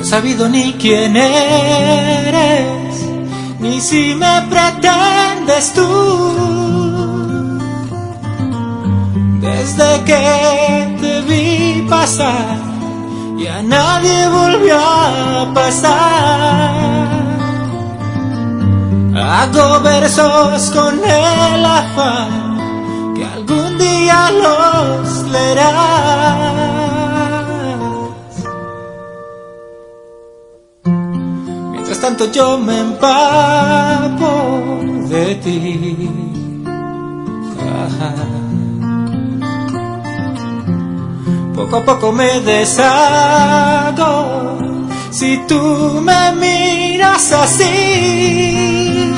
sabido ni quién eres, ni si me pretendes tú. Desde que te vi pasar, ya nadie volvió a pasar. Hago versos con el afán que algún día los leerás. Mientras tanto yo me empapo de ti. Poco a poco me deshago si tú me miras así.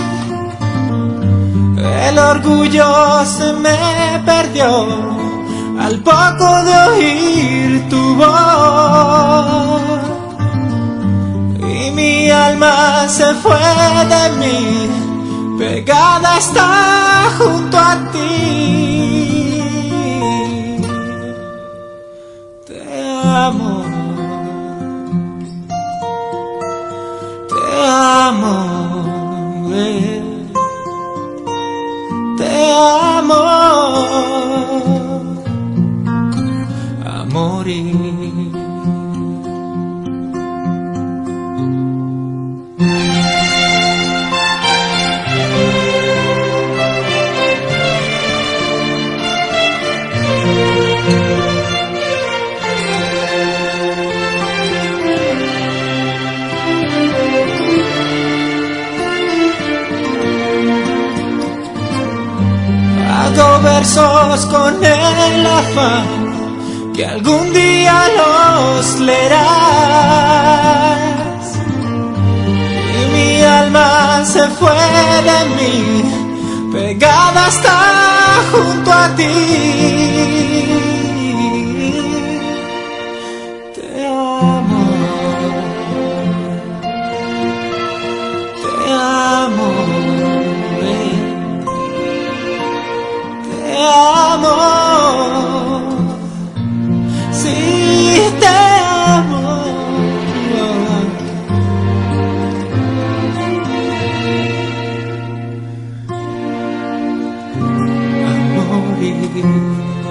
El orgullo se me perdió al poco de oír tu voz, y mi alma se fue de mí, pegada está junto a ti. Te amo, te amo, te amo a morir. Hago versos con el afán que algún día los leerás, y mi alma se fue de mí, pegada está junto a ti. Te amo, te amo, te amo, sí te amo. A morir.